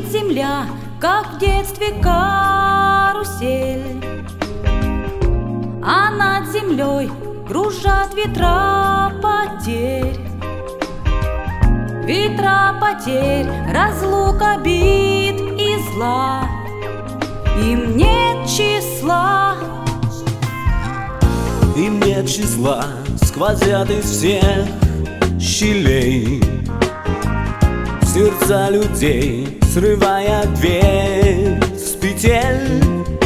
земля, как в детстве карусель, а над землей кружат ветра потерь. Ветра потерь, разлук, обид и зла, им нет числа. Им нет числа, сквозят из всех щелей сердца людей, срывая дверь с петель,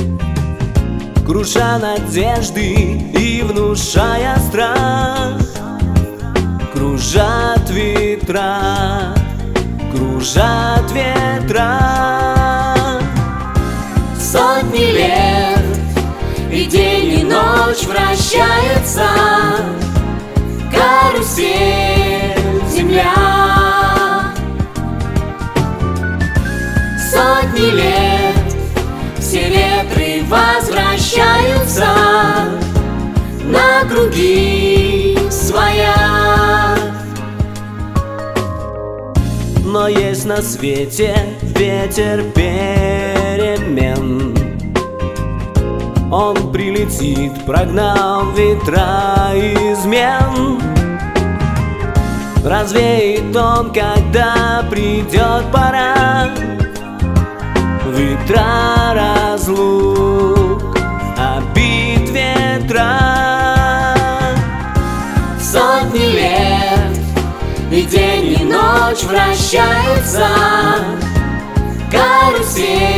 круша надежды и внушая страх. Кружат ветра, кружат ветра. Сотни лет, и день, и ночь вращается карусель, земля. Сотни лет, все ветры возвращаются на круги своя. Но есть на свете ветер перемен. Он прилетит, прогнав ветра измен. Развеет он, когда придет пора. Ветра разлук, обид ветра. Сотни лет, и день, и ночь вращается карусель,